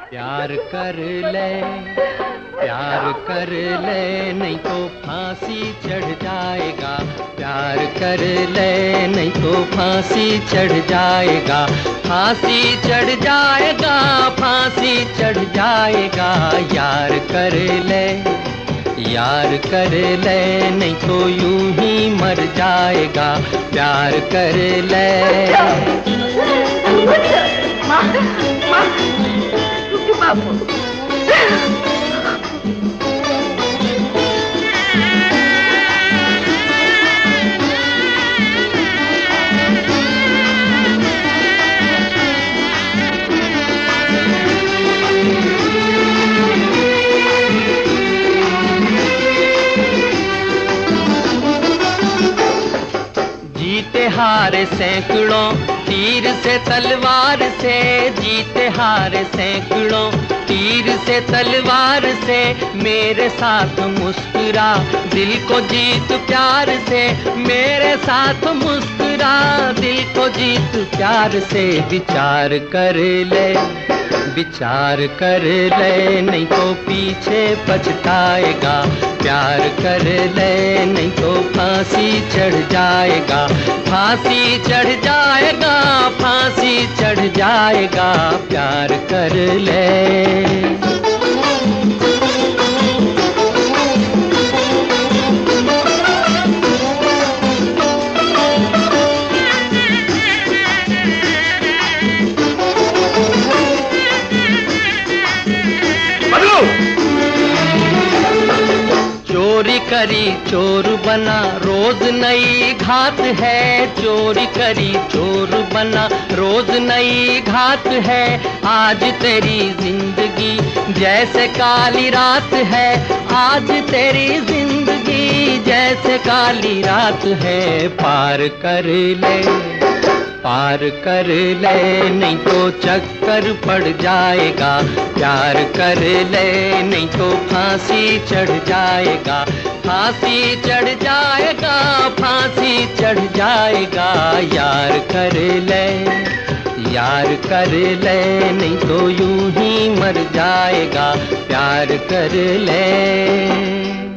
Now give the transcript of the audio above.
प्यार कर ले, प्यार कर ले, नहीं तो फांसी चढ़ जाएगा। प्यार कर ले, नहीं तो फांसी चढ़ जाएगा। फांसी चढ़ जाएगा, फांसी चढ़ जाएगा। यार कर ले, यार कर ले, नहीं तो यूं ही मर जाएगा। प्यार कर ले। जीते हारे सैकड़ों तीर से तलवार से, जीते हारे सैकड़ों तीर से तलवार से। मेरे साथ मुस्कुरा दिल को जीत प्यार से, मेरे साथ मुस्कुरा दिल को जीत प्यार से। विचार कर ले, विचार कर ले, नहीं तो पीछे पछताएगा। प्यार कर ले, नहीं तो फांसी चढ़ जाएगा। फांसी चढ़ जाएगा, फांसी चढ़ जाएगा। प्यार कर ले। चोरी करी चोर बना, रोज नई घात है। चोरी करी चोर बना, रोज नई घात है। आज तेरी जिंदगी जैसे काली रात है, आज तेरी जिंदगी जैसे काली रात है। पार कर ले, पार कर ले, नहीं तो चक्कर पड़ जाएगा। प्यार कर ले, नहीं तो फांसी चढ़ जाएगा। फांसी चढ़ जाएगा, फांसी चढ़ जाएगा। यार कर ले, यार कर ले, नहीं तो यूं ही मर जाएगा। प्यार कर ले।